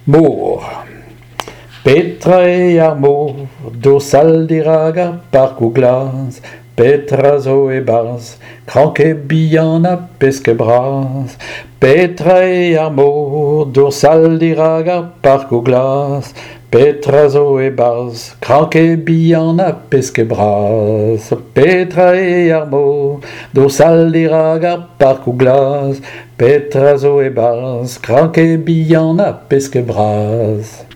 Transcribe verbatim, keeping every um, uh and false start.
Mor. Petra e ar mor, dorsal dirag ar park o glas, petra zo e baz, krank e bihan a pesk e bras. Petra e ar mor, dorsal dirag ar park o glas, petra zo e baz, krank e bihan a pesk e bras. Petra e ar mor, dorsal dirag ar park o glas, petra zo e baz, krank e bihan a pesk e bras.